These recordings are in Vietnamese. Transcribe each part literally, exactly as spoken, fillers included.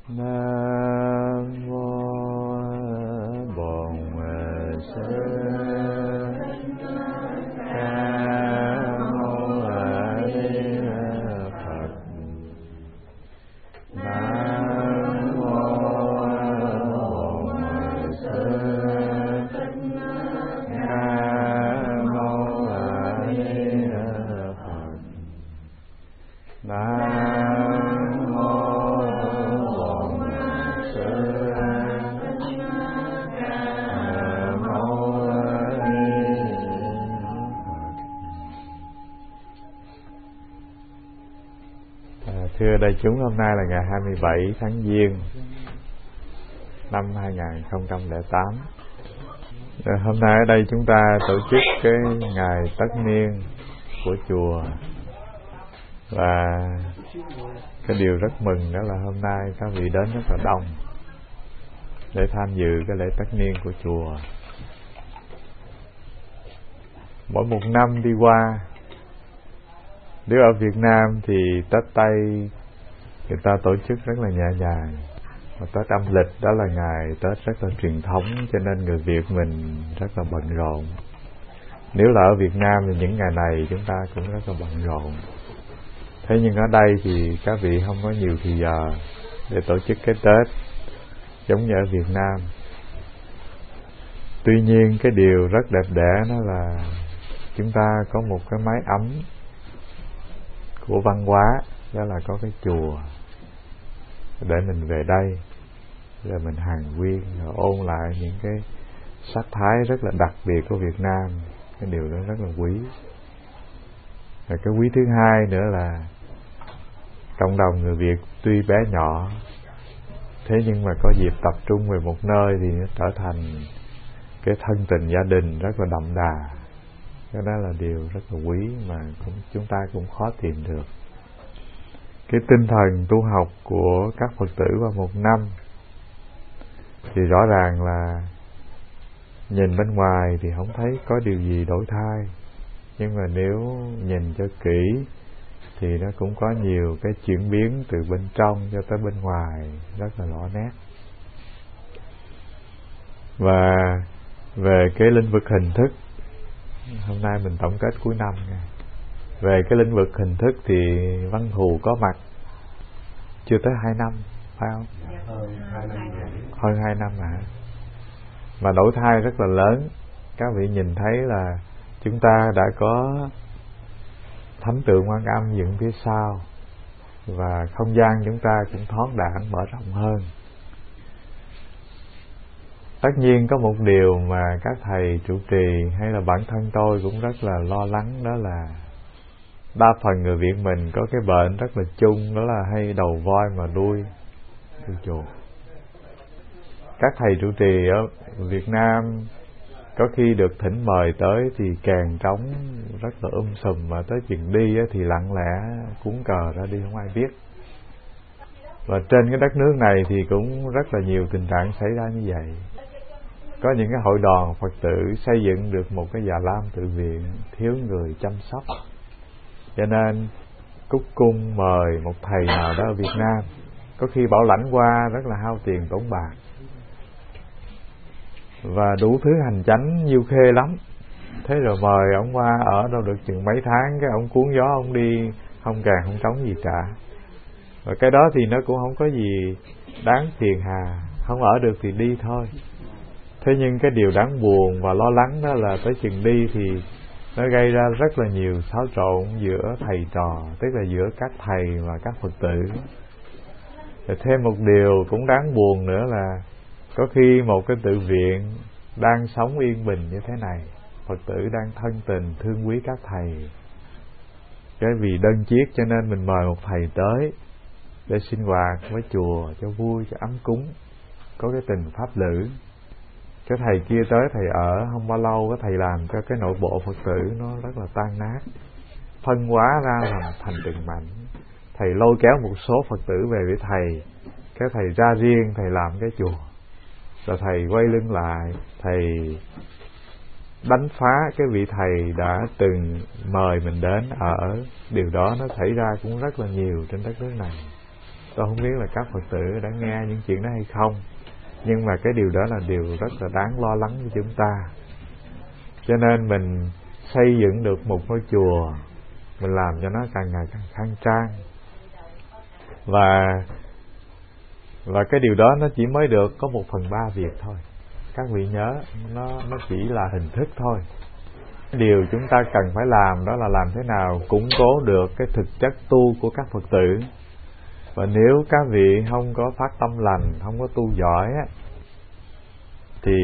Nam mô Bổn Sư Nam mô A Di Đà Phật. Nam mô Bổn Sư Nam mô A Di Đà Phật. Nam Thưa đại chúng, hôm nay là ngày hai mươi bảy tháng Giêng năm hai nghìn không trăm lẻ tám. Hôm nay ở đây chúng ta tổ chức cái ngày tất niên của chùa. Và cái điều rất mừng đó là hôm nay các vị đến rất là đông để tham dự cái lễ tất niên của chùa. Mỗi một năm đi qua, nếu ở Việt Nam thì Tết Tây người ta tổ chức rất là nhẹ nhàng, mà Tết âm lịch đó là ngày Tết rất là truyền thống, cho nên người Việt mình rất là bận rộn. Nếu là ở Việt Nam thì những ngày này chúng ta cũng rất là bận rộn. Thế nhưng ở đây thì các vị không có nhiều thời giờ để tổ chức cái Tết giống như ở Việt Nam. Tuy nhiên cái điều rất đẹp đẽ đó là chúng ta có một cái mái ấm của văn hóa, đó là có cái chùa để mình về đây, rồi mình hàn huyên, rồi ôn lại những cái sắc thái rất là đặc biệt của Việt Nam. Cái điều đó rất là quý. Và cái quý thứ hai nữa là cộng đồng người Việt tuy bé nhỏ, thế nhưng mà có dịp tập trung về một nơi thì nó trở thành cái thân tình gia đình rất là đậm đà. Cái đó là điều rất là quý mà cũng, chúng ta cũng khó tìm được. Cái tinh thần tu học của các Phật tử qua một năm thì rõ ràng là nhìn bên ngoài thì không thấy có điều gì đổi thay, nhưng mà nếu nhìn cho kỹ thì nó cũng có nhiều cái chuyển biến từ bên trong cho tới bên ngoài rất là rõ nét. Và về cái lĩnh vực hình thức, hôm nay mình tổng kết cuối năm nha. Về cái lĩnh vực hình thức thì Văn Thù có mặt chưa tới hai năm, phải không? Hơn hai năm, hơn hai năm hả? Mà đổi thay rất là lớn. Các vị nhìn thấy là chúng ta đã có thánh tượng Quan Âm dựng phía sau, và không gian chúng ta cũng thoáng đãng mở rộng hơn. Tất nhiên có một điều mà các thầy trụ trì hay là bản thân tôi cũng rất là lo lắng, đó là đa phần người Việt mình có cái bệnh rất là chung, đó là hay đầu voi mà đuôi đuôi chuột. Các thầy trụ trì ở Việt Nam có khi được thỉnh mời tới thì kèn trống rất là um sùm, mà tới chừng đi thì lặng lẽ cuốn cờ ra đi, không ai biết. Và trên cái đất nước này thì cũng rất là nhiều tình trạng xảy ra như vậy. Có những cái hội đoàn Phật tử xây dựng được một cái già lam tự viện, thiếu người chăm sóc, cho nên cúc cung mời một thầy nào đó ở Việt Nam, có khi bảo lãnh qua rất là hao tiền tốn bạc, và đủ thứ hành chánh nhiêu khê lắm. Thế rồi mời ông qua ở đâu được chừng mấy tháng, cái ông cuốn gió ông đi, không càng không trống gì cả. Và cái đó thì nó cũng không có gì đáng phiền hà, không ở được thì đi thôi. Thế nhưng cái điều đáng buồn và lo lắng đó là tới chừng đi thì nó gây ra rất là nhiều xáo trộn giữa thầy trò, tức là giữa các thầy và các Phật tử. Và thêm một điều cũng đáng buồn nữa là có khi một cái tự viện đang sống yên bình như thế này, Phật tử đang thân tình thương quý các thầy, cái vì đơn chiếc cho nên mình mời một thầy tới để sinh hoạt với chùa cho vui, cho ấm cúng, có cái tình pháp lữ. Cái thầy kia tới thầy ở không bao lâu, cái thầy làm cho cái nội bộ Phật tử nó rất là tan nát, phân hóa ra làm thành từng mảnh. Thầy lôi kéo một số Phật tử về với thầy, cái thầy ra riêng thầy làm cái chùa, rồi thầy quay lưng lại, thầy đánh phá cái vị thầy đã từng mời mình đến ở. Điều đó nó xảy ra cũng rất là nhiều trên đất nước này. Tôi không biết là các Phật tử đã nghe những chuyện đó hay không, nhưng mà cái điều đó là điều rất là đáng lo lắng với chúng ta. Cho nên mình xây dựng được một ngôi chùa, mình làm cho nó càng ngày càng khang trang. Và Và cái điều đó nó chỉ mới được có một phần ba việc thôi. Các vị nhớ, nó, nó chỉ là hình thức thôi. Điều chúng ta cần phải làm đó là làm thế nào củng cố được cái thực chất tu của các Phật tử. Và nếu các vị không có phát tâm lành, không có tu giỏi á, thì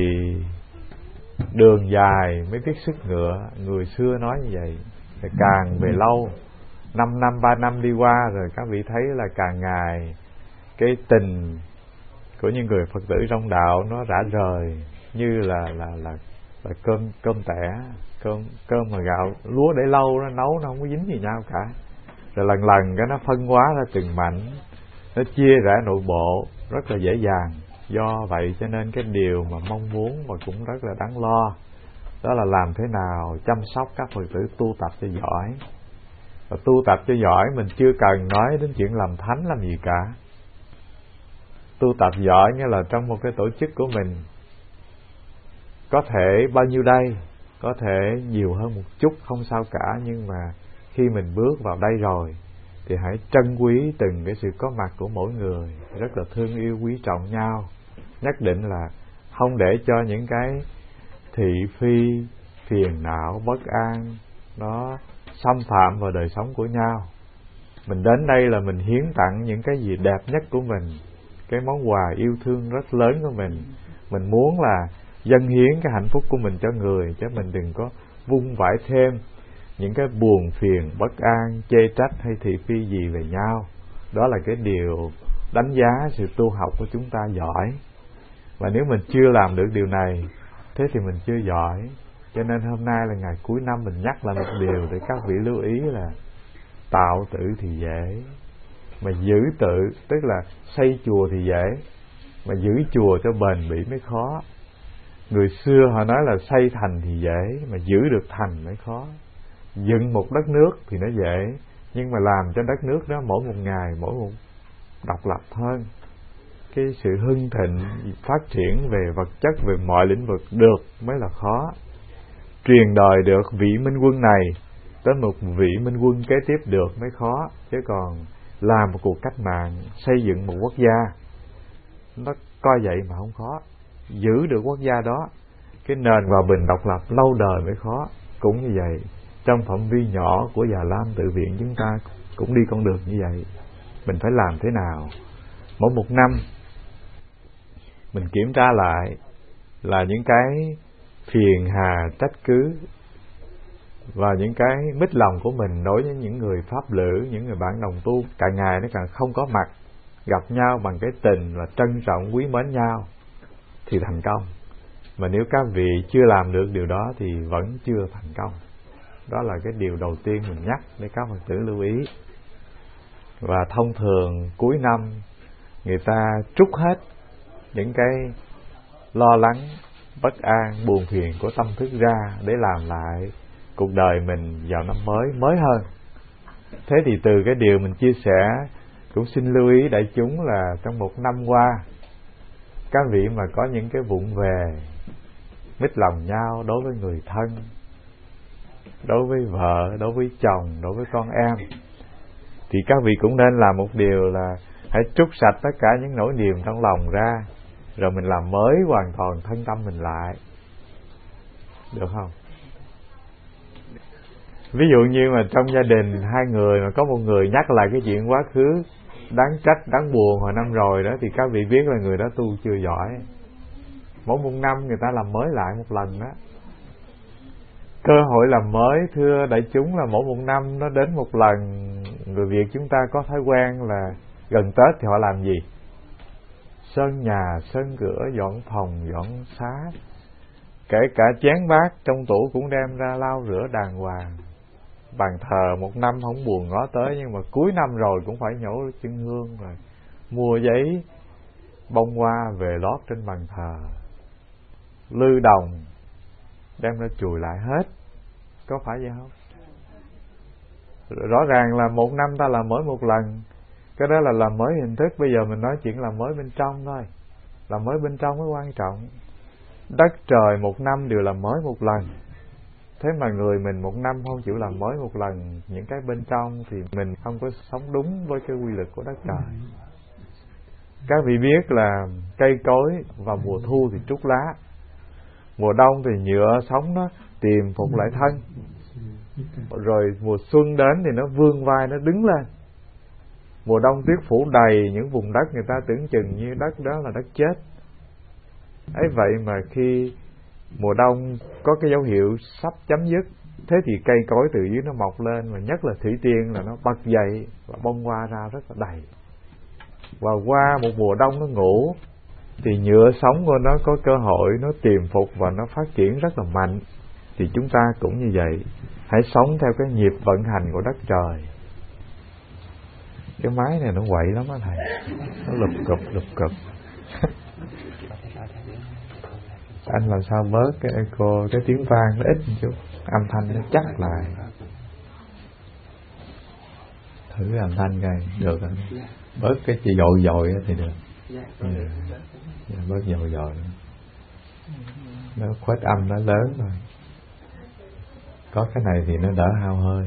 đường dài mới biết sức ngựa. Người xưa nói như vậy. Thì càng về lâu, năm năm, ba năm đi qua rồi các vị thấy là càng ngày cái tình của những người Phật tử trong đạo nó rã rời, như là là là, là cơm cơm tẻ, cơm cơm mà gạo lúa để lâu nó nấu nó không có dính gì nhau cả. Rồi lần lần cái nó phân hóa ra từng mảnh, nó chia rẽ nội bộ rất là dễ dàng. Do vậy cho nên cái điều mà mong muốn và cũng rất là đáng lo, đó là làm thế nào chăm sóc các Phật tử tu tập cho giỏi. Và tu tập cho giỏi mình chưa cần nói đến chuyện làm thánh làm gì cả. Tu tập giỏi nghĩa là trong một cái tổ chức của mình có thể bao nhiêu đây, có thể nhiều hơn một chút không sao cả, nhưng mà khi mình bước vào đây rồi thì hãy trân quý từng cái sự có mặt của mỗi người, rất là thương yêu quý trọng nhau. Nhất định là không để cho những cái thị phi, phiền não, bất an nó xâm phạm vào đời sống của nhau. Mình đến đây là mình hiến tặng những cái gì đẹp nhất của mình, cái món quà yêu thương rất lớn của mình. Mình muốn là dâng hiến cái hạnh phúc của mình cho người, chứ mình đừng có vung vãi thêm những cái buồn phiền, bất an, chê trách hay thị phi gì về nhau. Đó là cái điều đánh giá sự tu học của chúng ta giỏi. Và nếu mình chưa làm được điều này, thế thì mình chưa giỏi. Cho nên hôm nay là ngày cuối năm, mình nhắc lại một điều để các vị lưu ý là tạo tự thì dễ, mà giữ tự, tức là xây chùa thì dễ, mà giữ chùa cho bền bỉ mới khó. Người xưa họ nói là xây thành thì dễ, mà giữ được thành mới khó. Dựng một đất nước thì nó dễ, nhưng mà làm cho đất nước đó mỗi một ngày mỗi một độc lập hơn. Cái sự hưng thịnh, phát triển về vật chất, về mọi lĩnh vực được mới là khó. Truyền đời được vị minh quân này tới một vị minh quân kế tiếp được mới khó. Chứ còn làm một cuộc cách mạng, xây dựng một quốc gia, nó coi vậy mà không khó. Giữ được quốc gia đó, cái nền hòa bình độc lập lâu đời mới khó. Cũng như vậy, trong phạm vi nhỏ của Già Lam Tự Viện chúng ta cũng đi con đường như vậy. Mình phải làm thế nào? Mỗi một năm mình kiểm tra lại là những cái phiền hà trách cứ và những cái mít lòng của mình đối với những người pháp lữ, những người bạn đồng tu càng ngày nó càng không có mặt, gặp nhau bằng cái tình và trân trọng quý mến nhau thì thành công. Mà nếu các vị chưa làm được điều đó thì vẫn chưa thành công. Đó là cái điều đầu tiên mình nhắc để các Phật tử lưu ý. Và thông thường cuối năm người ta trút hết những cái lo lắng, bất an, buồn phiền của tâm thức ra để làm lại cuộc đời mình vào năm mới mới hơn. Thế thì từ cái điều mình chia sẻ cũng xin lưu ý đại chúng là trong một năm qua các vị mà có những cái vụng về, mít lòng nhau đối với người thân, đối với vợ, đối với chồng, đối với con em, thì các vị cũng nên làm một điều là hãy trút sạch tất cả những nỗi niềm trong lòng ra, rồi mình làm mới hoàn toàn thân tâm mình lại. Được không? Ví dụ như mà trong gia đình hai người mà có một người nhắc lại cái chuyện quá khứ đáng trách, đáng buồn hồi năm rồi đó, thì các vị biết là người đó tu chưa giỏi. Mỗi một năm người ta làm mới lại một lần đó. Cơ hội làm mới thưa đại chúng là mỗi một năm nó đến một lần. Người Việt chúng ta có thói quen là gần Tết thì họ làm gì? Sơn nhà, sơn cửa, dọn phòng, dọn xá. Kể cả chén bát trong tủ cũng đem ra lau rửa đàng hoàng. Bàn thờ một năm không buồn ngó tới, nhưng mà cuối năm rồi cũng phải nhổ chân hương rồi mua giấy bông hoa về lót trên bàn thờ. Lư đồng đem ra chùi lại hết. Có phải vậy không? Rõ ràng là một năm ta làm mới một lần. Cái đó là làm mới hình thức. Bây giờ mình nói chuyện làm mới bên trong thôi. Làm mới bên trong mới quan trọng. Đất trời một năm đều làm mới một lần. Thế mà người mình một năm không chịu làm mới một lần những cái bên trong thì mình không có sống đúng với cái quy luật của đất trời. Các vị biết là cây cối vào mùa thu thì trút lá, mùa đông thì nhựa sống nó tìm phục lại thân, rồi mùa xuân đến thì nó vươn vai nó đứng lên. Mùa đông tuyết phủ đầy những vùng đất người ta tưởng chừng như đất đó là đất chết. Ấy vậy mà khi mùa đông có cái dấu hiệu sắp chấm dứt, thế thì cây cối từ dưới nó mọc lên, và nhất là thủy tiên là nó bật dậy và bông hoa ra rất là đầy. Và qua một mùa đông nó ngủ thì nhựa sống của nó có cơ hội nó tiềm phục và nó phát triển rất là mạnh. Thì chúng ta cũng như vậy, hãy sống theo cái nhịp vận hành của đất trời. Cái máy này nó quậy lắm á thầy, nó lụp cụp lụp cụp. Anh làm sao bớt cái echo, cái tiếng vang nó ít một chút, âm thanh nó chắc lại. Thử âm thanh coi được không? Bớt cái chị dội dội thì được. Ừ. Bớt dội dội nó khuếch âm nó lớn rồi. Có cái này thì nó đỡ hao hơi.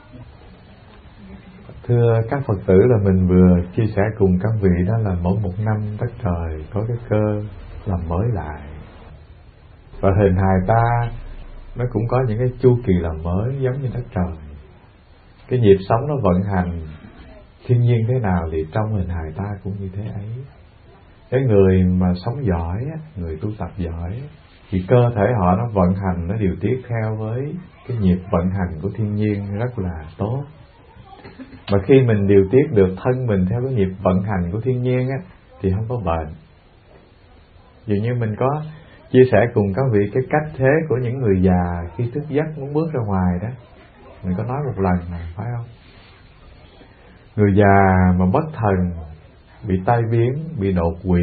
Thưa các Phật tử, là mình vừa chia sẻ cùng các vị đó là mỗi một năm đất trời có cái cơ làm mới lại. Và hình hài ta nó cũng có những cái chu kỳ làm mới giống như đất trời. Cái nhịp sống nó vận hành thiên nhiên thế nào thì trong hình hài ta cũng như thế ấy. Cái người mà sống giỏi, người tu tập giỏi, thì cơ thể họ nó vận hành, nó điều tiết theo với cái nhịp vận hành của thiên nhiên rất là tốt. Mà khi mình điều tiết được thân mình theo cái nhịp vận hành của thiên nhiên á, thì không có bệnh. Dường như mình có chia sẻ cùng các vị cái cách thế của những người già khi thức giấc muốn bước ra ngoài đó. Mình có nói một lần này, phải không? Người già mà bất thần, bị tai biến, bị đột quỵ,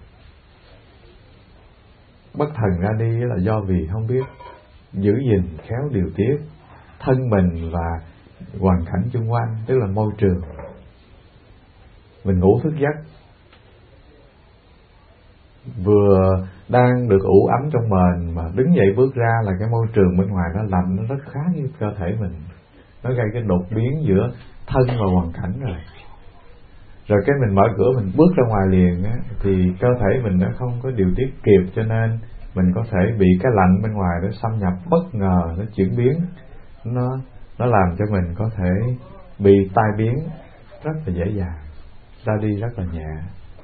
bất thần ra đi là do vì không biết giữ gìn khéo điều tiết thân mình và hoàn cảnh xung quanh, tức là môi trường. Mình ngủ thức giấc, vừa đang được ủ ấm trong mền mà đứng dậy bước ra là cái môi trường bên ngoài nó lạnh, nó rất khá với cơ thể mình. Nó gây cái đột biến giữa thân và hoàn cảnh rồi. Rồi cái mình mở cửa mình bước ra ngoài liền á, thì cơ thể mình nó không có điều tiết kịp, cho nên mình có thể bị cái lạnh bên ngoài nó xâm nhập bất ngờ, nó chuyển biến, nó nó làm cho mình có thể bị tai biến rất là dễ dàng, ra đi rất là nhẹ.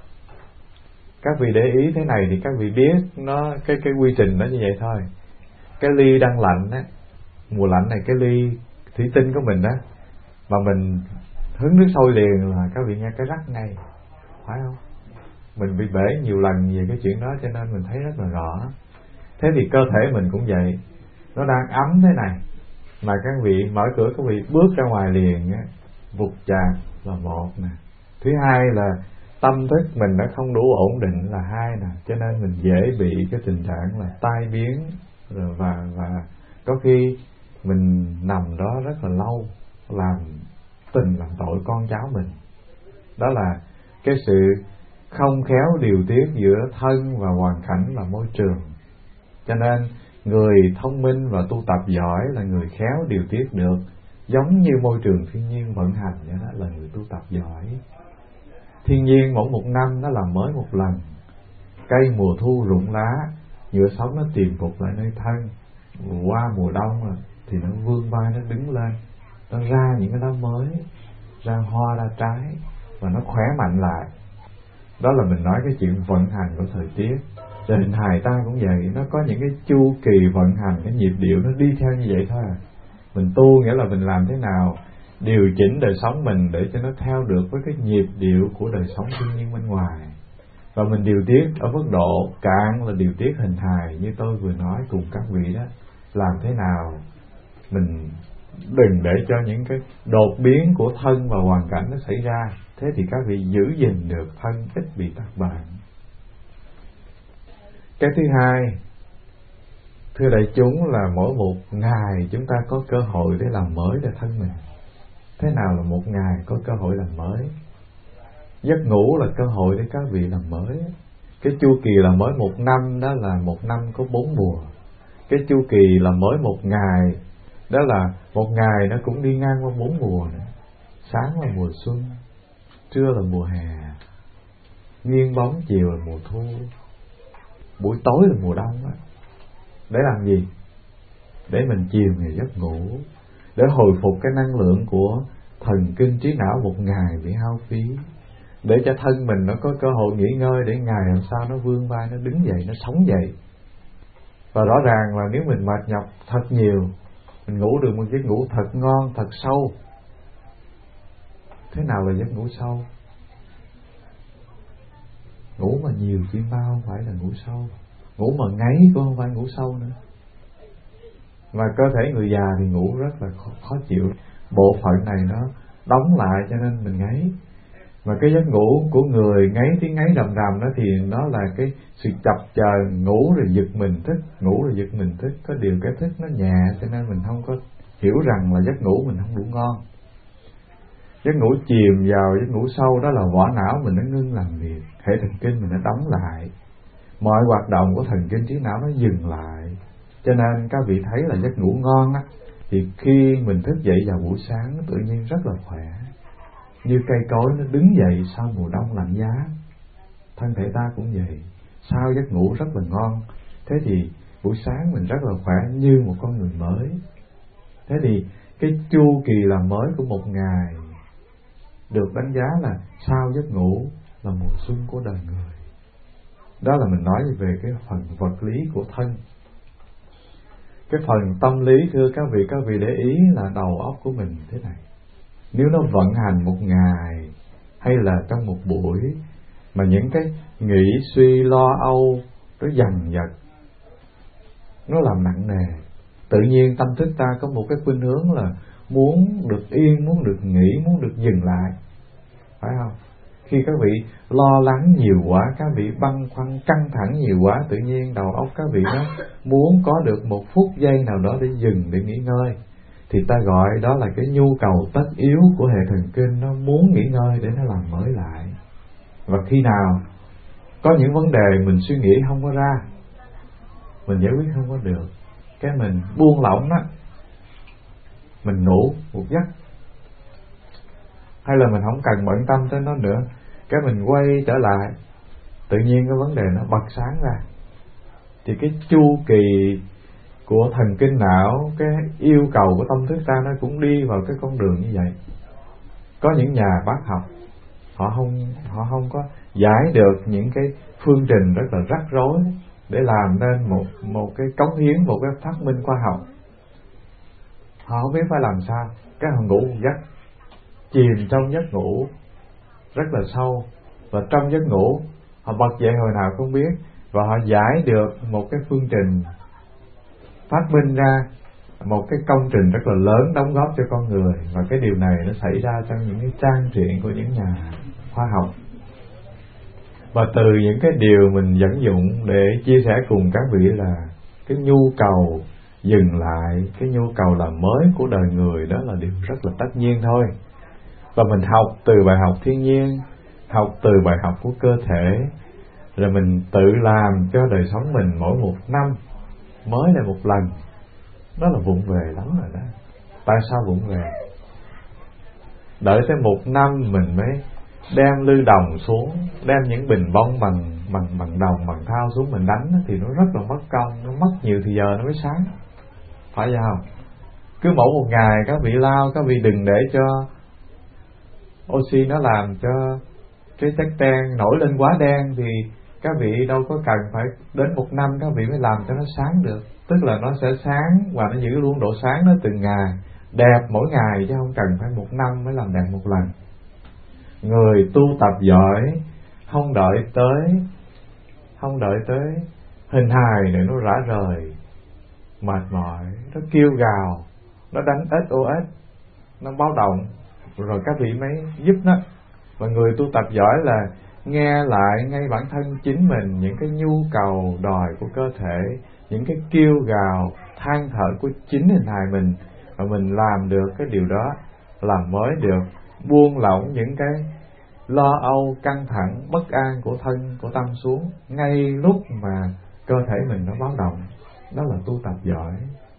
Các vị để ý thế này thì các vị biết nó cái cái quy trình nó như vậy thôi. Cái ly đang lạnh á, mùa lạnh này cái ly thủy tinh của mình á, mà mình hứng nước sôi liền là các vị nghe cái rắc ngay, phải không? Mình bị bể nhiều lần về cái chuyện đó cho nên mình thấy rất là rõ. Thế thì cơ thể mình cũng vậy, nó đang ấm thế này mà các vị mở cửa các vị bước ra ngoài liền á, vụt chạc là một nè. Thứ hai là tâm thức mình đã không đủ ổn định là hai nè, cho nên mình dễ bị cái tình trạng là tai biến rồi và và có khi mình nằm đó rất là lâu, làm tình làm tội con cháu mình. Đó là cái sự không khéo điều tiết giữa thân và hoàn cảnh và môi trường. Cho nên người thông minh và tu tập giỏi là người khéo điều tiết được, giống như môi trường thiên nhiên vận hành, vậy đó là người tu tập giỏi. Thiên nhiên mỗi một năm nó làm mới một lần. Cây mùa thu rụng lá, nhựa sống nó tìm phục lại nơi thân. Qua mùa đông thì nó vươn vai, nó đứng lên, nó ra những cái lá mới, ra hoa ra trái và nó khỏe mạnh lại. Đó là mình nói cái chuyện vận hành của thời tiết. Rồi hình hài ta cũng vậy, nó có những cái chu kỳ vận hành, cái nhịp điệu nó đi theo như vậy thôi à. Mình tu nghĩa là mình làm thế nào điều chỉnh đời sống mình để cho nó theo được với cái nhịp điệu của đời sống thiên nhiên bên ngoài. Và mình điều tiết ở mức độ cạn là điều tiết hình hài như tôi vừa nói cùng các vị đó. Làm thế nào mình đừng để cho những cái đột biến của thân và hoàn cảnh nó xảy ra. Thế thì các vị giữ gìn được thân ít bị tắc bệnh. Cái thứ hai, thưa đại chúng, là mỗi một ngày chúng ta có cơ hội để làm mới để thân mình. Thế nào là một ngày có cơ hội làm mới? Giấc ngủ là cơ hội để các vị làm mới. Cái chu kỳ là mới một năm, đó là một năm có bốn mùa. Cái chu kỳ là mới một ngày, đó là một ngày nó cũng đi ngang qua bốn mùa nữa. Sáng là mùa xuân, trưa là mùa hè, nghiêng bóng chiều là mùa thu, buổi tối là mùa đông á. Để làm gì? Để mình chìm vào giấc ngủ, để hồi phục cái năng lượng của thần kinh trí não một ngày bị hao phí, để cho thân mình nó có cơ hội nghỉ ngơi, để ngày làm sao nó vươn vai, nó đứng dậy, nó sống dậy. Và rõ ràng là nếu mình mệt nhọc thật nhiều, mình ngủ được một giấc ngủ thật ngon, thật sâu. Thế nào là giấc ngủ sâu? Ngủ mà nhiều chim bao không phải là ngủ sâu, ngủ mà ngáy cũng không phải ngủ sâu nữa. Mà cơ thể người già thì ngủ rất là khó, khó chịu. Bộ phận này nó đóng lại cho nên mình ngáy. Mà cái giấc ngủ của người ngáy tiếng ngáy rầm rầm đó thì nó là cái sự chập chờn, ngủ rồi giật mình thức, ngủ rồi giật mình thức. Có điều cái thức nó nhẹ cho nên mình không có hiểu rằng là giấc ngủ mình không đủ ngon. Giấc ngủ chìm vào giấc ngủ sâu đó là vỏ não mình nó ngưng làm việc, hệ thần kinh mình nó đóng lại, mọi hoạt động của thần kinh trí não nó dừng lại. Cho nên các vị thấy là giấc ngủ ngon á, thì khi mình thức dậy vào buổi sáng tự nhiên rất là khỏe, như cây cối nó đứng dậy sau mùa đông lạnh giá. Thân thể ta cũng vậy, sau giấc ngủ rất là ngon, thế thì buổi sáng mình rất là khỏe như một con người mới. Thế thì cái chu kỳ làm mới của một ngày được đánh giá là sau giấc ngủ là mùa xuân của đời người. Đó là mình nói về cái phần vật lý của thân. Cái phần tâm lý, thưa các vị, các vị để ý là đầu óc của mình thế này. Nếu nó vận hành một ngày hay là trong một buổi mà những cái nghĩ suy lo âu nó dằn vặt, nó làm nặng nề, tự nhiên tâm thức ta có một cái khuynh hướng là muốn được yên, muốn được nghỉ, muốn được dừng lại, phải không? Khi các vị lo lắng nhiều quá, các vị băn khoăn căng thẳng nhiều quá, tự nhiên đầu óc các vị nó muốn có được một phút giây nào đó để dừng, để nghỉ ngơi. Thì ta gọi đó là cái nhu cầu tất yếu của hệ thần kinh, nó muốn nghỉ ngơi để nó làm mới lại. Và khi nào có những vấn đề mình suy nghĩ không có ra, mình giải quyết không có được, cái mình buông lỏng đó, mình ngủ một giấc, hay là mình không cần bận tâm tới nó nữa, cái mình quay trở lại, tự nhiên cái vấn đề nó bật sáng ra. Thì cái chu kỳ của thần kinh não, cái yêu cầu của tâm thức ta nó cũng đi vào cái con đường như vậy. Có những nhà bác học họ không họ không có giải được những cái phương trình rất là rắc rối để làm nên một một cái cống hiến, một cái phát minh khoa học. Họ không biết phải làm sao, cái họ ngủ một giấc, chìm trong giấc ngủ rất là sâu, và trong giấc ngủ họ bật dậy hồi nào không biết, và họ giải được một cái phương trình, phát minh ra một cái công trình rất là lớn đóng góp cho con người. Và cái điều này nó xảy ra trong những cái trang truyện của những nhà khoa học. Và từ những cái điều mình dẫn dụng để chia sẻ cùng các vị là cái nhu cầu dừng lại, cái nhu cầu làm mới của đời người, đó là điều rất là tất nhiên thôi. Và mình học từ bài học thiên nhiên, học từ bài học của cơ thể, rồi mình tự làm cho đời sống mình mỗi một năm mới là một lần. Đó là vụng về lắm rồi đó. Tại sao vụng về? Đợi tới một năm mình mới đem lư đồng xuống, đem những bình bông bằng bằng bằng đồng, bằng thau xuống mình đánh, thì nó rất là mất công, nó mất nhiều thì giờ nó mới sáng, phải không? Cứ mỗi một ngày các vị lao, các vị đừng để cho oxy nó làm cho cái chất đen nổi lên quá đen, thì các vị đâu có cần phải đến một năm các vị mới làm cho nó sáng được. Tức là nó sẽ sáng và nó giữ luôn độ sáng đó từng ngày, đẹp mỗi ngày, chứ không cần phải một năm mới làm đẹp một lần. Người tu tập giỏi không đợi tới không đợi tới hình hài để nó rã rời, mệt mỏi, nó kêu gào, nó đánh ếch ô ếch, nó báo động, rồi các vị mới giúp nó. Và người tu tập giỏi là nghe lại ngay bản thân chính mình những cái nhu cầu đòi của cơ thể, những cái kêu gào than thở của chính hình hài mình, và mình làm được cái điều đó, làm mới được, buông lỏng những cái lo âu, căng thẳng, bất an của thân, của tâm xuống ngay lúc mà cơ thể mình nó báo động. Đó là tu tập giỏi.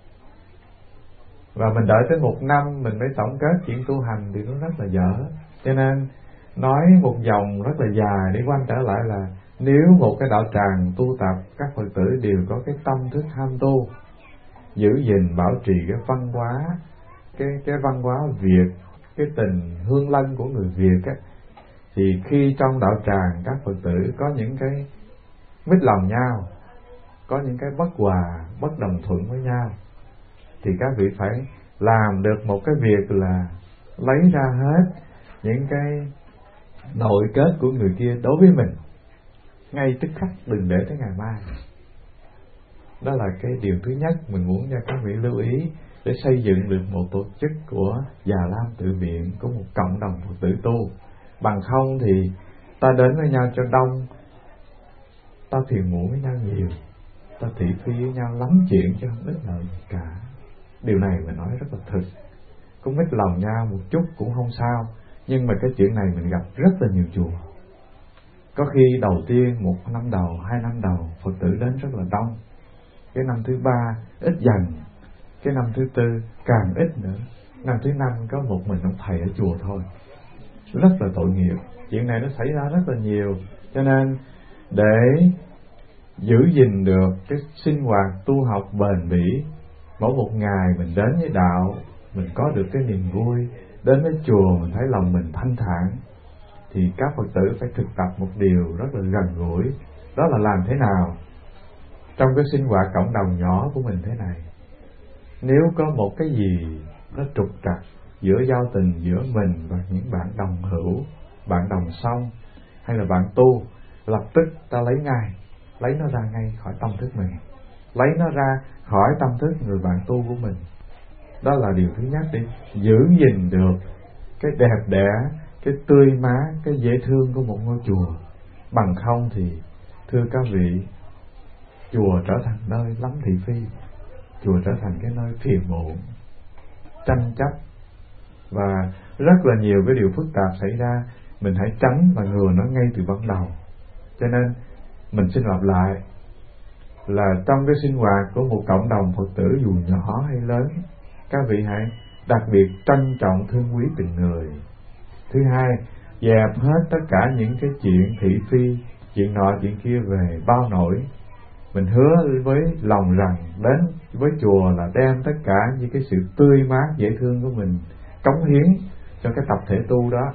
Và mình đợi tới một năm mình mới tổng kết chuyện tu hành thì nó rất là dở. Cho nên nói một vòng rất là dài để quay trở lại là nếu một cái đạo tràng tu tập, các Phật tử đều có cái tâm thức ham tu, giữ gìn bảo trì cái văn hóa, cái cái văn hóa Việt, cái tình hương lân của người Việt á, thì khi trong đạo tràng các Phật tử có những cái mít lòng nhau, có những cái bất hòa, bất đồng thuận với nhau, thì các vị phải làm được một cái việc là lấy ra hết những cái nội kết của người kia đối với mình ngay tức khắc, đừng để tới ngày mai. Đó là cái điều thứ nhất mình muốn cho các vị lưu ý để xây dựng được một tổ chức của Già Lam Tự Viện, của một cộng đồng Phật tử tu. Bằng không thì ta đến với nhau cho đông, ta phiền muộn với nhau nhiều, ta thị phi với nhau lắm chuyện chứ không ích lợi gì cả. Điều này mình nói rất là thực. Cũng mít lòng nhau một chút cũng không sao, nhưng mà cái chuyện này mình gặp rất là nhiều chùa. Có khi đầu tiên một năm đầu, hai năm đầu Phật tử đến rất là đông, cái năm thứ ba ít dần, cái năm thứ tư càng ít nữa, năm thứ năm có một mình ông thầy ở chùa thôi. Rất là tội nghiệp. Chuyện này nó xảy ra rất là nhiều. Cho nên để giữ gìn được cái sinh hoạt tu học bền bỉ, mỗi một ngày mình đến với đạo, mình có được cái niềm vui, đến với chùa mình thấy lòng mình thanh thản, thì các Phật tử phải thực tập một điều rất là gần gũi. Đó là làm thế nào trong cái sinh hoạt cộng đồng nhỏ của mình thế này, nếu có một cái gì nó trục trặc giữa giao tình giữa mình và những bạn đồng hữu, bạn đồng song hay là bạn tu, lập tức ta lấy ngay, lấy nó ra ngay khỏi tâm thức mình, lấy nó ra khỏi tâm thức người bạn tu của mình. Đó là điều thứ nhất, để giữ gìn được cái đẹp đẽ, cái tươi mát, cái dễ thương của một ngôi chùa. Bằng không thì thưa các vị, chùa trở thành nơi lắm thị phi, chùa trở thành cái nơi phiền muộn, tranh chấp và rất là nhiều cái điều phức tạp xảy ra. Mình hãy tránh và ngừa nó ngay từ ban đầu. Cho nên mình xin lặp lại là trong cái sinh hoạt của một cộng đồng Phật tử dù nhỏ hay lớn, các vị hãy đặc biệt trân trọng thương quý từng người. Thứ hai, dẹp hết tất cả những cái chuyện thị phi, chuyện nọ chuyện kia về bao nổi. Mình hứa với lòng rằng đến với chùa là đem tất cả những cái sự tươi mát dễ thương của mình cống hiến cho cái tập thể tu đó.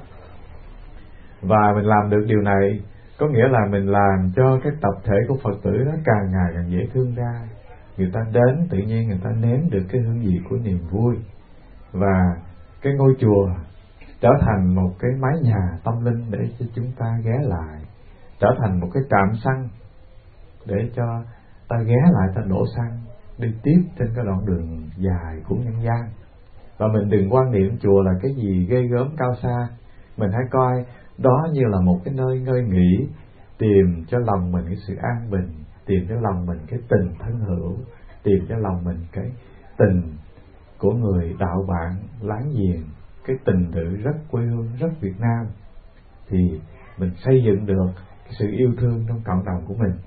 Và mình làm được điều này có nghĩa là mình làm cho cái tập thể của Phật tử đó càng ngày càng dễ thương ra. Người ta đến tự nhiên người ta nếm được cái hương vị của niềm vui, và cái ngôi chùa trở thành một cái mái nhà tâm linh để cho chúng ta ghé lại, trở thành một cái trạm xăng để cho ta ghé lại, ta đổ xăng đi tiếp trên cái đoạn đường dài của nhân gian. Và mình đừng quan niệm chùa là cái gì ghê gớm cao xa. Mình hãy coi đó như là một cái nơi ngơi nghỉ, tìm cho lòng mình cái sự an bình, tìm cho lòng mình cái tình thân hữu, tìm cho lòng mình cái tình của người đạo bạn láng giềng, cái tình tự rất quê hương, rất Việt Nam, thì mình xây dựng được cái sự yêu thương trong cộng đồng của mình.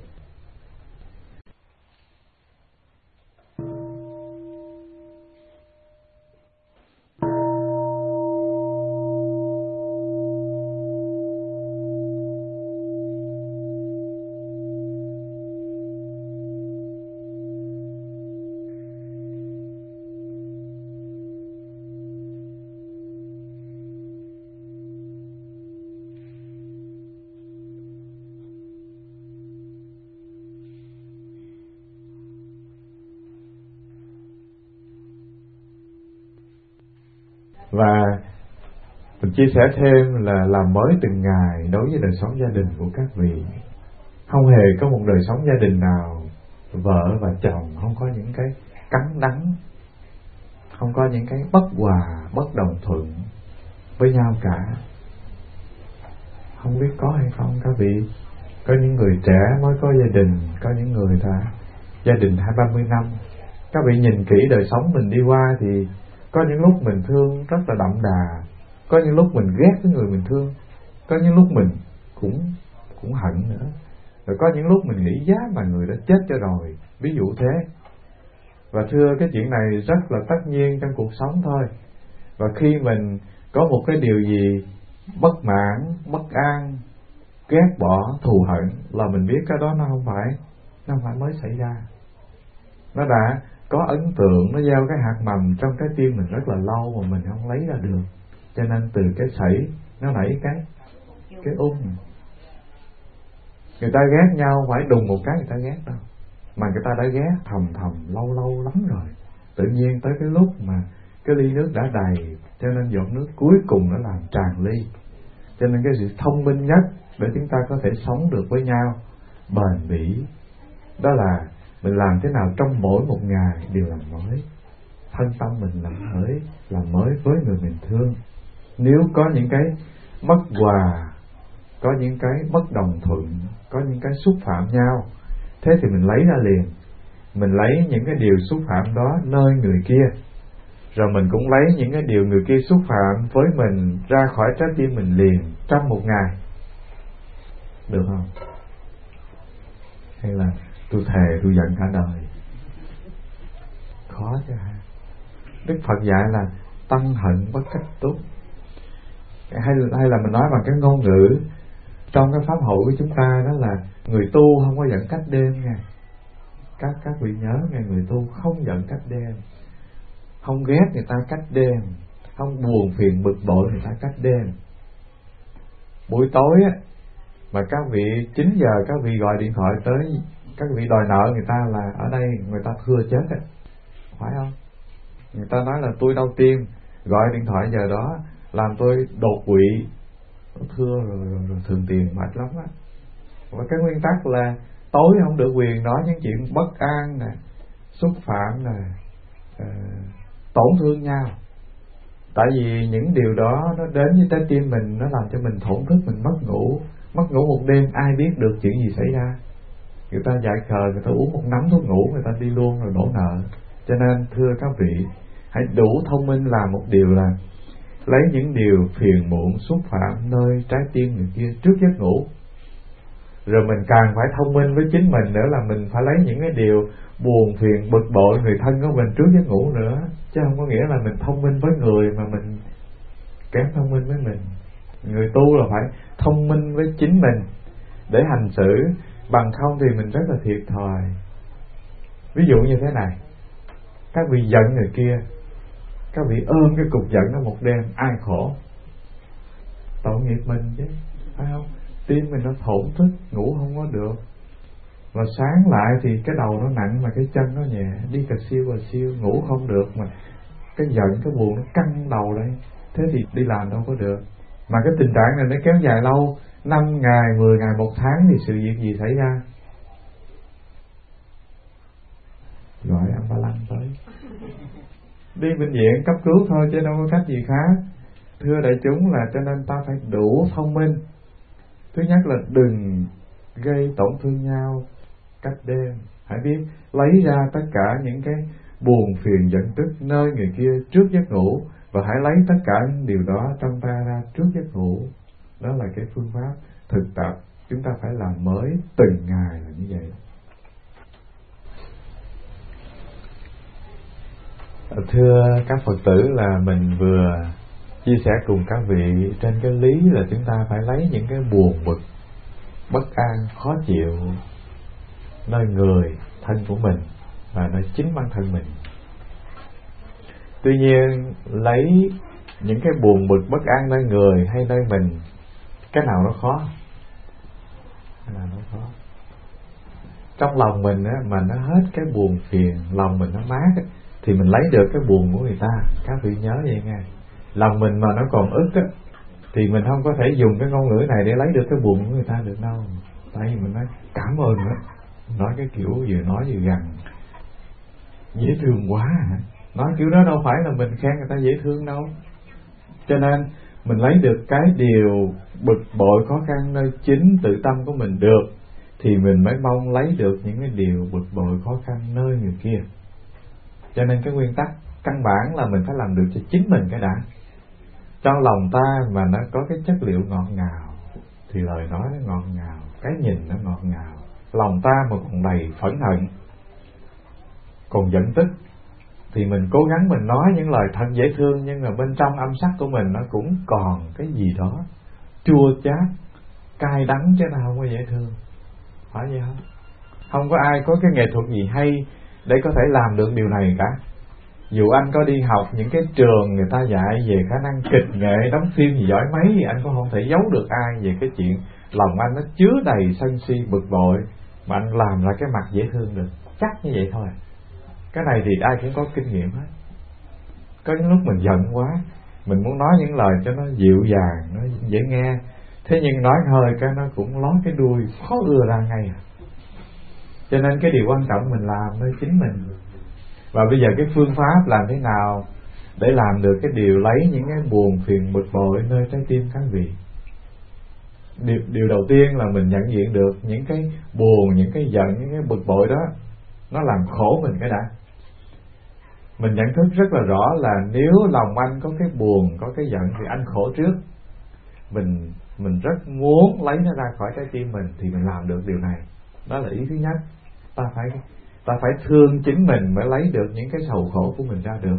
Và mình chia sẻ thêm là làm mới từng ngày đối với đời sống gia đình của các vị. Không hề có một đời sống gia đình nào vợ và chồng không có những cái cắn đắng, không có những cái bất hòa, bất đồng thuận với nhau cả. Không biết có hay không các vị? Có những người trẻ mới có gia đình, có những người đã gia đình hai ba mươi năm. Các vị nhìn kỹ đời sống mình đi qua thì có những lúc mình thương rất là đậm đà, có những lúc mình ghét cái người mình thương, có những lúc mình cũng cũng hận nữa, rồi có những lúc mình nghĩ giá mà người đã chết cho rồi, ví dụ thế. Và thưa, cái chuyện này rất là tất nhiên trong cuộc sống thôi. Và khi mình có một cái điều gì bất mãn, bất an, ghét bỏ, thù hận, là mình biết cái đó nó không phải nó không phải mới xảy ra, nó đã có ấn tượng, nó gieo cái hạt mầm trong cái tim mình rất là lâu mà mình không lấy ra được. Cho nên từ cái sảy nó nảy cái cái ung. Người ta ghét nhau phải đùng một cái người ta ghét đâu, mà người ta đã ghét thầm thầm lâu lâu lắm rồi. Tự nhiên tới cái lúc mà cái ly nước đã đầy, cho nên giọt nước cuối cùng nó làm tràn ly. Cho nên cái sự thông minh nhất để chúng ta có thể sống được với nhau bền bỉ, đó là mình làm thế nào trong mỗi một ngày đều làm mới. Thân tâm mình làm mới, làm mới với người mình thương. Nếu có những cái bất hòa, có những cái bất đồng thuận, có những cái xúc phạm nhau, thế thì mình lấy ra liền. Mình lấy những cái điều xúc phạm đó nơi người kia, rồi mình cũng lấy những cái điều người kia xúc phạm với mình ra khỏi trái tim mình liền trong một ngày. Được không? Hay là tôi thề tôi giận cả đời? Khó chứ ha. Đức Phật dạy là tăng hận bất cách túc. Hay, hay là mình nói bằng cái ngôn ngữ trong cái pháp hội của chúng ta, đó là người tu không có giận cách đêm nha. Các các vị nhớ nghe, người tu không giận cách đêm, không ghét người ta cách đêm, không buồn phiền bực bội người ta cách đêm. Buổi tối á, mà các vị chín giờ các vị gọi điện thoại tới, các vị đòi nợ người ta, là ở đây người ta thưa chết á, phải không? Người ta nói là tôi đau tim, gọi điện thoại giờ đó làm tôi đột quỵ, thưa rồi, rồi, rồi thường tiền mệt lắm á. Và cái nguyên tắc là tối không được quyền nói những chuyện bất an nè, xúc phạm nè, uh, tổn thương nhau. Tại vì những điều đó nó đến với trái tim mình, nó làm cho mình thổn thức, mình mất ngủ. Mất ngủ một đêm ai biết được chuyện gì xảy ra. Người ta dại khờ, người ta uống một nắm thuốc ngủ, người ta đi luôn rồi đổ nợ. Cho nên thưa các vị, hãy đủ thông minh làm một điều là lấy những điều phiền muộn xúc phạm nơi trái tim người kia trước giấc ngủ. Rồi mình càng phải thông minh với chính mình nữa, là mình phải lấy những cái điều buồn phiền bực bội người thân của mình trước giấc ngủ nữa. Chứ không có nghĩa là mình thông minh với người mà mình kém thông minh với mình. Người tu là phải thông minh với chính mình để hành xử, bằng không thì mình rất là thiệt thòi. Ví dụ như thế này, các vị giận người kia, các vị ôm cái cục giận đó một đêm, ai khổ? Tội nghiệp mình chứ, phải không? Tim mình nó thổn thức, ngủ không có được. Và sáng lại thì cái đầu nó nặng mà cái chân nó nhẹ, đi cà siêu cà siêu, ngủ không được, mà cái giận, cái buồn nó căng đầu đây, thế thì đi làm đâu có được. Mà cái tình trạng này nó kéo dài lâu, năm ngày, mười ngày, một tháng thì sự việc gì xảy ra? Gọi ambulance tới, đi bệnh viện cấp cứu thôi chứ đâu có cách gì khác. Thưa đại chúng, là cho nên ta phải đủ thông minh. Thứ nhất là đừng gây tổn thương nhau cách đêm. Hãy biết lấy ra tất cả những cái buồn phiền giận tức nơi người kia trước giấc ngủ, và hãy lấy tất cả những điều đó trong ta ra trước giấc ngủ. Đó là cái phương pháp thực tập chúng ta phải làm mới từng ngày là như vậy. Thưa các Phật tử, là mình vừa chia sẻ cùng các vị trên cái lý là chúng ta phải lấy những cái buồn bực, bất an, khó chịu nơi người thân của mình và nơi chính bản thân mình. Tuy nhiên, lấy những cái buồn bực bất an nơi người hay nơi mình, cái nào nó khó? Cái nào nó khó? Trong lòng mình á, mà nó hết cái buồn phiền, lòng mình nó mát á, thì mình lấy được cái buồn của người ta. Các vị nhớ vậy nghe. Lòng mình mà nó còn ức á, thì mình không có thể dùng cái ngôn ngữ này để lấy được cái buồn của người ta được đâu. Tại vì mình nói cảm ơn á, nói cái kiểu vừa nói vừa gằn, dễ thương quá hả? Nói kiểu đó đâu phải là mình khen người ta dễ thương đâu. Cho nên mình lấy được cái điều bực bội khó khăn nơi chính tự tâm của mình được, thì mình mới mong lấy được những cái điều bực bội khó khăn nơi người kia. Cho nên cái nguyên tắc căn bản là mình phải làm được cho chính mình cái đã. Trong lòng ta mà nó có cái chất liệu ngọt ngào, thì lời nói nó ngọt ngào, cái nhìn nó ngọt ngào. Lòng ta mà còn đầy phẫn hận, còn giận tức, thì mình cố gắng mình nói những lời thật dễ thương, nhưng mà bên trong âm sắc của mình nó cũng còn cái gì đó chua chát, cay đắng, chứ nó không có dễ thương. Phải vậy không? Không có ai có cái nghệ thuật gì hay để có thể làm được điều này cả. Dù anh có đi học những cái trường người ta dạy về khả năng kịch nghệ, đóng phim gì giỏi mấy, thì anh cũng không thể giấu được ai về cái chuyện lòng anh nó chứa đầy sân si bực bội, mà anh làm ra cái mặt dễ thương được. Chắc như vậy thôi. Cái này thì ai cũng có kinh nghiệm hết. Có những lúc mình giận quá, mình muốn nói những lời cho nó dịu dàng, nó dễ nghe, thế nhưng nói hơi cái nó cũng ló cái đuôi, khó ưa ra ngay. Cho nên cái điều quan trọng mình làm nơi chính mình. Và bây giờ cái phương pháp làm thế nào để làm được cái điều lấy những cái buồn phiền bực bội nơi trái tim các vị. Điều, điều đầu tiên là mình nhận diện được những cái buồn, những cái giận, những cái bực bội đó nó làm khổ mình cái đã. Mình nhận thức rất là rõ là nếu lòng anh có cái buồn, có cái giận thì anh khổ trước. Mình mình rất muốn lấy nó ra khỏi trái tim mình thì mình làm được điều này. Đó là ý thứ nhất. Ta phải ta phải thương chính mình mới lấy được những cái sầu khổ của mình ra được.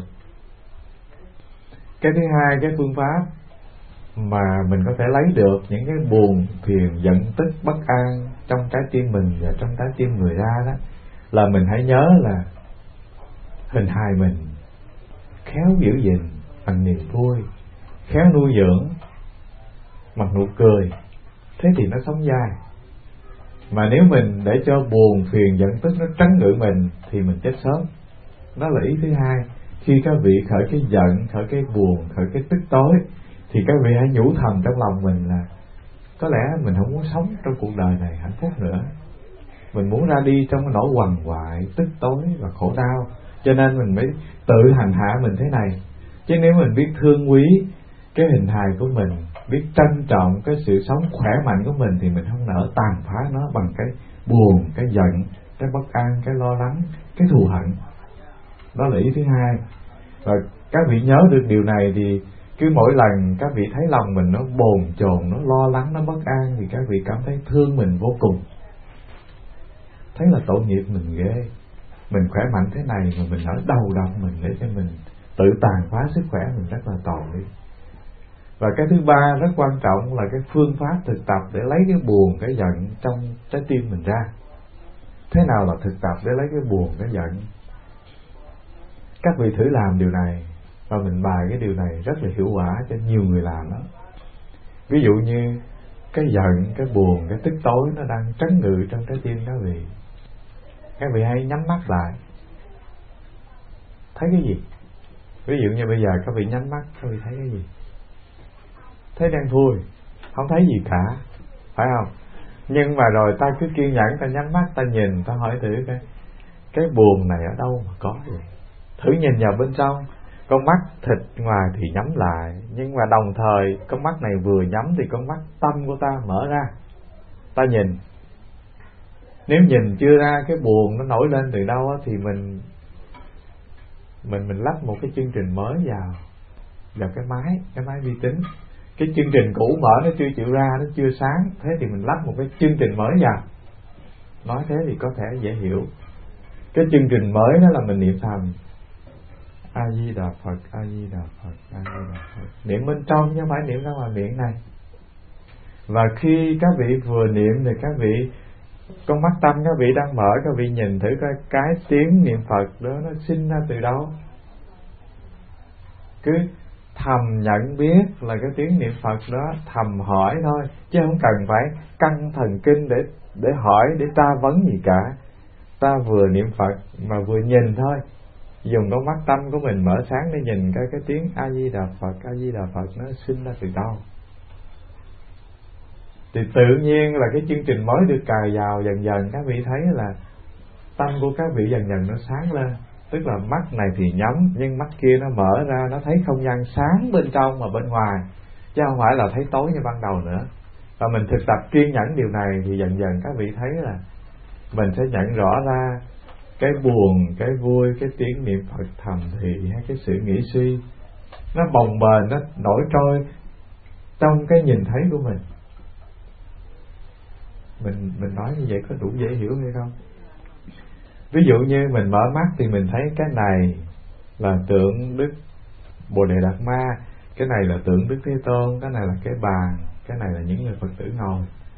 Cái thứ hai, cái phương pháp mà mình có thể lấy được những cái buồn, phiền, giận, tức, bất an trong trái tim mình và trong trái tim người ra đó, là mình hãy nhớ là hình hài mình khéo giữ gìn bằng niềm vui, khéo nuôi dưỡng bằng nụ cười, thế thì nó sống dai. Mà nếu mình để cho buồn, phiền, giận, tức nó trấn ngự mình thì mình chết sớm. Đó là ý thứ hai. Khi các vị khởi cái giận, khởi cái buồn, khởi cái tức tối, thì các vị hãy nhủ thầm trong lòng mình là có lẽ mình không muốn sống trong cuộc đời này hạnh phúc nữa. Mình muốn ra đi trong cái nỗi quằn quại, tức tối và khổ đau. Cho nên mình mới tự hành hạ mình thế này. Chứ nếu mình biết thương quý cái hình hài của mình, biết trân trọng cái sự sống khỏe mạnh của mình, thì mình không nỡ tàn phá nó bằng cái buồn, cái giận, cái bất an, cái lo lắng, cái thù hận. Đó là ý thứ hai. Và các vị nhớ được điều này thì cứ mỗi lần các vị thấy lòng mình nó bồn chồn, nó lo lắng, nó bất an, thì các vị cảm thấy thương mình vô cùng. Thấy là tội nghiệp mình ghê. Mình khỏe mạnh thế này mà mình ở đầu độc mình để cho mình tự tàn phá sức khỏe mình, rất là tội. Và cái thứ ba rất quan trọng là cái phương pháp thực tập để lấy cái buồn, cái giận trong trái tim mình ra. Thế nào là thực tập để lấy cái buồn, cái giận? Các vị thử làm điều này, và mình bài cái điều này rất là hiệu quả cho nhiều người làm đó. Ví dụ như cái giận, cái buồn, cái tức tối nó đang trấn ngự trong trái tim các vị. Các vị hãy nhắm mắt lại. Thấy cái gì? Ví dụ như bây giờ các vị nhắm mắt, các vị thấy cái gì? Thấy đen thui, không thấy gì cả, phải không? Nhưng mà rồi ta cứ kiên nhẫn, ta nhắm mắt, ta nhìn, ta hỏi thử cái cái buồn này ở đâu mà có vậy? Thử nhìn vào bên trong. Con mắt thịt ngoài thì nhắm lại, nhưng mà đồng thời con mắt này vừa nhắm thì con mắt tâm của ta mở ra. Ta nhìn. Nếu nhìn chưa ra cái buồn nó nổi lên từ đâu á, thì mình mình mình lắp một cái chương trình mới vào vào cái máy cái máy vi tính. Cái chương trình cũ mở nó chưa chịu ra, nó chưa sáng, thế thì mình lắp một cái chương trình mới vào. Nói thế thì có thể dễ hiểu. Cái chương trình mới đó là mình niệm thầm A Di Đà Phật, A Di Đà Phật, A Di Đà Phật. Niệm bên trong chứ không phải niệm ra ngoài miệng này. Và khi các vị vừa niệm thì các vị, con mắt tâm các vị đang mở, các vị nhìn thử coi cái tiếng niệm Phật đó nó sinh ra từ đâu. Cứ thầm nhận biết là cái tiếng niệm Phật đó, thầm hỏi thôi, chứ không cần phải căng thần kinh để để hỏi, để tra vấn gì cả. Ta vừa niệm Phật mà vừa nhìn thôi, dùng con mắt tâm của mình mở sáng để nhìn cái cái tiếng A Di Đà Phật, A Di Đà Phật nó sinh ra từ đâu. Thì tự nhiên là cái chương trình mới được cài vào, dần dần các vị thấy là tâm của các vị dần dần nó sáng lên. Tức là mắt này thì nhắm, nhưng mắt kia nó mở ra, nó thấy không gian sáng bên trong và bên ngoài, chứ không phải là thấy tối như ban đầu nữa. Và mình thực tập kiên nhẫn điều này thì dần dần các vị thấy là mình sẽ nhận rõ ra cái buồn, cái vui, cái tiếng niệm Phật thầm thì hay cái sự nghĩ suy nó bồng bềnh, nó nổi trôi trong cái nhìn thấy của mình. Mình mình nói như vậy có đủ dễ hiểu hay không? Ví dụ như mình mở mắt thì mình thấy cái này là tượng Đức Bồ Đề Đạt Ma, cái này là tượng Đức Thế Tôn, cái này là cái bàn, cái này là những người Phật tử ngồi.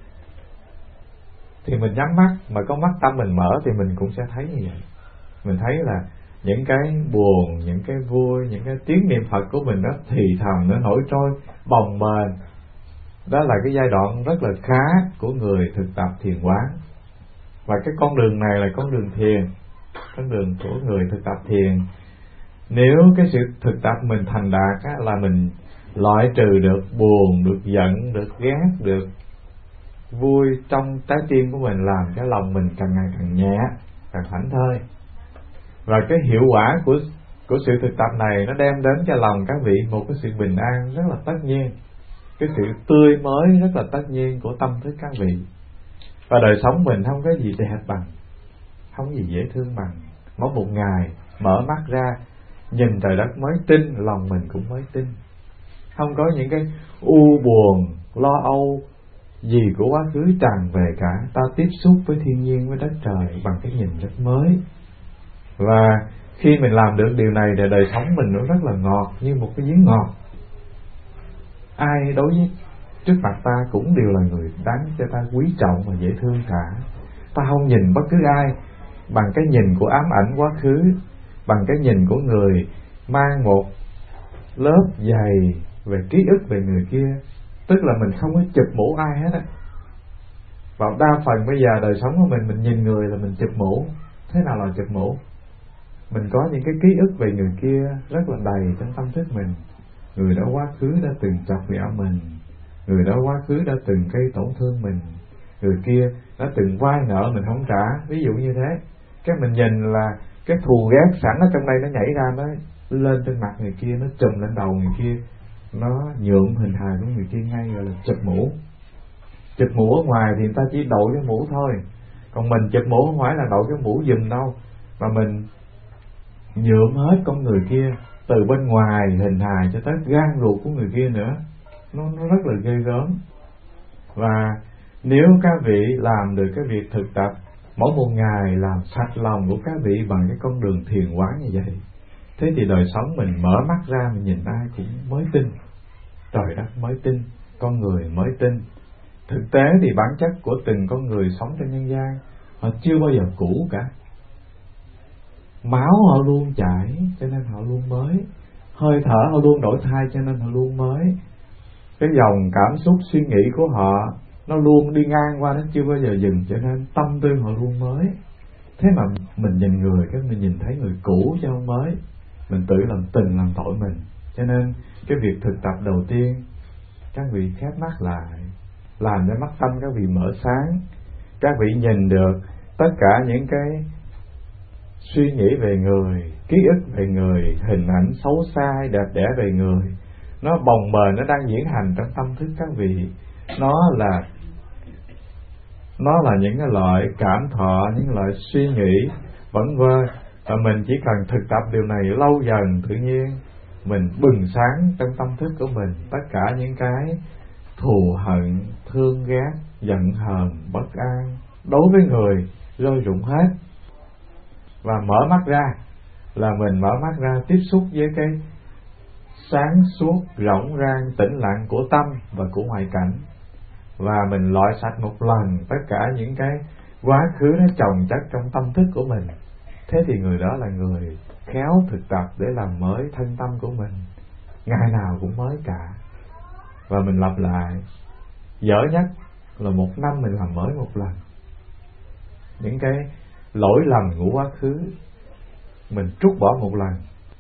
Thì mình nhắm mắt, mà có mắt tâm mình mở thì mình cũng sẽ thấy như vậy. Mình thấy là những cái buồn, những cái vui, những cái tiếng niệm Phật của mình nó thì thầm, nó nổi trôi bồng bềnh. Đó là cái giai đoạn rất là khá của người thực tập thiền quán. Và cái con đường này là con đường thiền, con đường của người thực tập thiền. Nếu cái sự thực tập mình thành đạt á, là mình loại trừ được buồn, được giận, được ghét, được vui trong trái tim của mình, làm cái lòng mình càng ngày càng nhẹ, càng thảnh thơi. Và cái hiệu quả của của sự thực tập này nó đem đến cho lòng các vị một cái sự bình an rất là tất nhiên, cái sự tươi mới rất là tất nhiên của tâm thức các vị. Và đời sống mình không có gì đẹp bằng, không có gì dễ thương bằng. Mỗi một ngày mở mắt ra nhìn trời đất mới tin, lòng mình cũng mới tin. Không có những cái u buồn, lo âu gì của quá khứ tràn về cả. Ta tiếp xúc với thiên nhiên, với đất trời bằng cái nhìn rất mới. Và khi mình làm được điều này thì đời sống mình nó rất là ngọt, như một cái giếng ngọt. Ai đối với trước mặt ta cũng đều là người đáng cho ta quý trọng và dễ thương cả. Ta không nhìn bất cứ ai bằng cái nhìn của ám ảnh quá khứ, bằng cái nhìn của người mang một lớp dày về ký ức về người kia. Tức là mình không có chụp mũ ai hết á. Và đa phần bây giờ đời sống của mình, mình nhìn người là mình chụp mũ. Thế nào là chụp mũ? Mình có những cái ký ức về người kia rất là đầy trong tâm thức mình. Người đó quá khứ đã từng chọc ghẹo mình, người đó quá khứ đã từng gây tổn thương mình, người kia đã từng vay nợ mình không trả. Ví dụ như thế, cái mình nhìn là cái thù ghét sẵn ở trong đây nó nhảy ra, nó lên trên mặt người kia, nó trùm lên đầu người kia, nó nhuộm hình hài của người kia ngay, gọi là chụp mũ. Chụp mũ ở ngoài thì người ta chỉ đội cái mũ thôi, còn mình chụp mũ không phải là đội cái mũ giùm đâu, mà mình nhuộm hết con người kia, từ bên ngoài hình hài cho tới gan ruột của người kia nữa. Nó, nó rất là ghê gớm. Và nếu các vị làm được cái việc thực tập mỗi một ngày làm sạch lòng của các vị bằng cái con đường thiền quán như vậy, thế thì đời sống mình mở mắt ra, mình nhìn ai cũng mới tin, trời đất mới tin, con người mới tin. Thực tế thì bản chất của từng con người sống trên nhân gian, họ chưa bao giờ cũ cả. Máu họ luôn chảy cho nên họ luôn mới, hơi thở họ luôn đổi thay cho nên họ luôn mới. Cái dòng cảm xúc suy nghĩ của họ nó luôn đi ngang qua, nó chưa bao giờ dừng, cho nên tâm tư họ luôn mới. Thế mà mình nhìn người, cái mình nhìn thấy người cũ chứ không mới, mình tự làm tình làm tội mình. Cho nên cái việc thực tập đầu tiên, các vị khép mắt lại, làm cho mắt tâm các vị mở sáng, các vị nhìn được tất cả những cái suy nghĩ về người, ký ức về người, hình ảnh xấu xa hay đẹp đẽ về người, nó bồng bềnh, nó đang diễn hành trong tâm thức các vị. Nó là nó là những cái loại cảm thọ, những loại suy nghĩ vẩn vơ. Và mình chỉ cần thực tập điều này lâu dần, tự nhiên mình bừng sáng trong tâm thức của mình. Tất cả những cái thù hận, thương ghét, giận hờn, bất an đối với người rơi rụng hết. Và mở mắt ra là mình mở mắt ra tiếp xúc với cái sáng suốt, rộng rang, tĩnh lặng của tâm và của ngoại cảnh. Và mình loại sạch một lần tất cả những cái quá khứ nó chồng chất trong tâm thức của mình. Thế thì người đó là người khéo thực tập để làm mới thân tâm của mình, ngày nào cũng mới cả. Và mình lặp lại, dở nhất là một năm mình làm mới một lần. Những cái lỗi lầm của quá khứ mình trút bỏ một lần.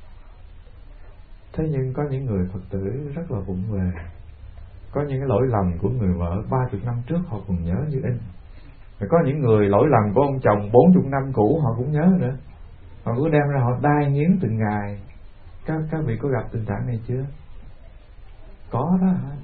Thế nhưng có những người Phật tử rất là vụng về, có những cái lỗi lầm của người vợ ba chục năm trước họ còn nhớ như in. Có những người lỗi lầm của ông chồng bốn chục năm cũ họ cũng nhớ nữa. Họ cứ đem ra họ đai nghiến từng ngày. Các, các vị có gặp tình trạng này chưa? Có đó hả?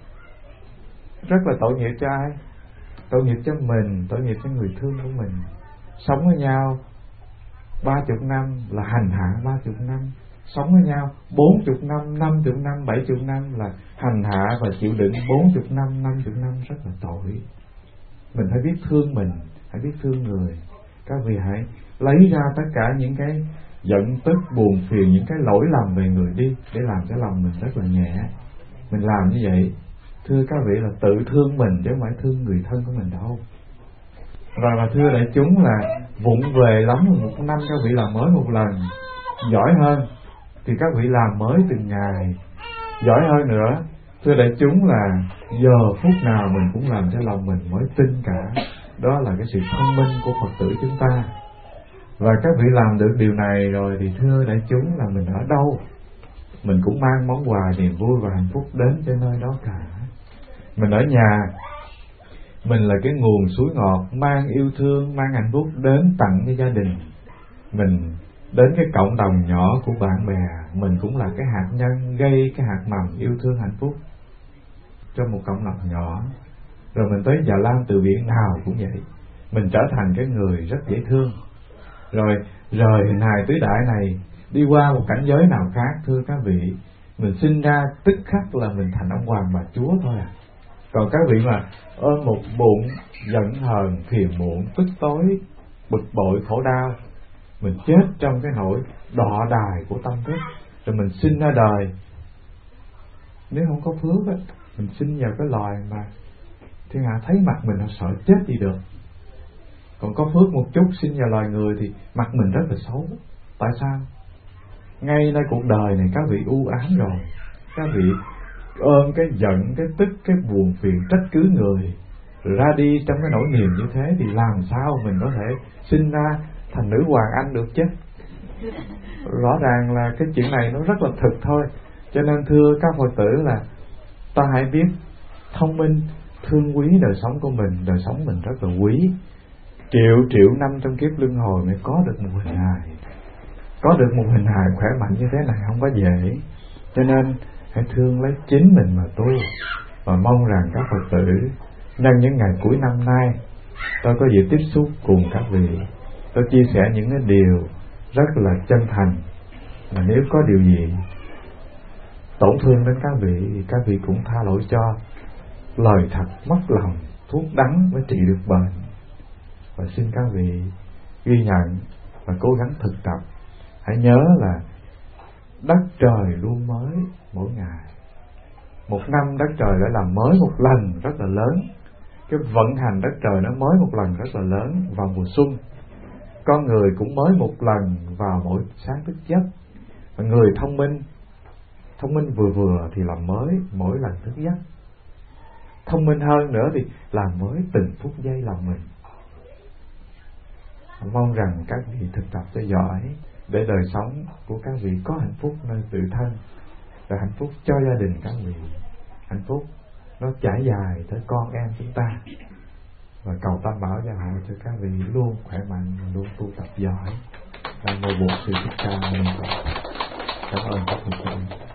Rất là tội nghiệp cho ai? Tội nghiệp cho mình, tội nghiệp cho người thương của mình. Sống với nhau ba chục năm là hành hạ ba chục năm. Sống với nhau bốn chục năm, năm chục năm, bảy chục năm là hành hạ và chịu đựng bốn chục năm, năm chục năm, rất là tội. Mình phải biết thương mình, hãy biết thương người. Các vị hãy lấy ra tất cả những cái giận tức, buồn phiền, những cái lỗi lầm về người đi, để làm cái lòng mình rất là nhẹ. Mình làm như vậy, thưa các vị, là tự thương mình chứ không phải thương người thân của mình đâu. Rồi mà thưa đại chúng là vụng về lắm, một năm các vị làm mới một lần. Giỏi hơn thì các vị làm mới từng ngày. Giỏi hơn nữa, thưa đại chúng, là giờ phút nào mình cũng làm cho lòng mình mới tin cả. Đó là cái sự thông minh của Phật tử chúng ta. Và các vị làm được điều này rồi thì thưa đại chúng, là mình ở đâu mình cũng mang món quà niềm vui và hạnh phúc đến cho nơi đó cả. Mình ở nhà, mình là cái nguồn suối ngọt mang yêu thương, mang hạnh phúc đến tặng cho gia đình. Mình đến cái cộng đồng nhỏ của bạn bè, mình cũng là cái hạt nhân gây cái hạt mầm yêu thương hạnh phúc cho một cộng đồng nhỏ. Rồi mình tới Già Lam Từ Bi nào cũng vậy, mình trở thành cái người rất dễ thương. Rồi rời hình hài tứ đại này, đi qua một cảnh giới nào khác, thưa các vị, mình sinh ra tức khắc là mình thành ông hoàng bà chúa thôi à. Còn các vị mà ôm một bụng giận hờn, phiền muộn, tức tối, bực bội, khổ đau, mình chết trong cái nỗi đọa đài của tâm thức. Rồi mình sinh ra đời, nếu không có phước á, mình sinh vào cái loài mà thiên hạ thấy mặt mình họ sợ chết đi được. Còn có phước một chút, sinh vào loài người thì mặt mình rất là xấu. Tại sao? Ngay nơi cuộc đời này các vị u ám rồi, các vị ôm cái giận, cái tức, cái buồn phiền, trách cứ người, rồi ra đi trong cái nỗi niềm như thế, thì làm sao mình có thể sinh ra thành nữ hoàng Anh được chứ? Rõ ràng là cái chuyện này nó rất là thực thôi. Cho nên thưa các Phật tử, là ta hãy biết thông minh, thương quý đời sống của mình. Đời sống mình rất là quý. Triệu triệu năm trong kiếp luân hồi mới có được một hình hài. Có được một hình hài khỏe mạnh như thế này không có dễ. Cho nên hãy thương lấy chính mình mà tu. Và mong rằng các Phật tử nhân những ngày cuối năm nay, tôi có dịp tiếp xúc cùng các vị, tôi chia sẻ những cái điều rất là chân thành. Mà nếu có điều gì tổn thương đến các vị thì các vị cũng tha lỗi cho. Lời thật mất lòng, thuốc đắng mới trị được bệnh. Và xin các vị ghi nhận và cố gắng thực tập. Hãy nhớ là đất trời luôn mới mỗi ngày. Một năm đất trời đã làm mới một lần rất là lớn. Cái vận hành đất trời nó mới một lần rất là lớn vào mùa xuân. Con người cũng mới một lần vào mỗi sáng thức giấc. Và người thông minh, thông minh vừa vừa thì làm mới mỗi lần thức giấc. Thông minh hơn nữa thì làm mới từng phút giây lòng mình. Mong rằng các vị thực tập cho giỏi, để đời sống của các vị có hạnh phúc nơi tự thân, và hạnh phúc cho gia đình các vị. Hạnh phúc nó trải dài tới con em chúng ta. Và cầu Tam Bảo gia hộ cho các vị luôn khỏe mạnh, luôn tu tập giỏi. Nam mô Bổn Sư Thích Ca Mâu Ni Phật. Cảm ơn các vị.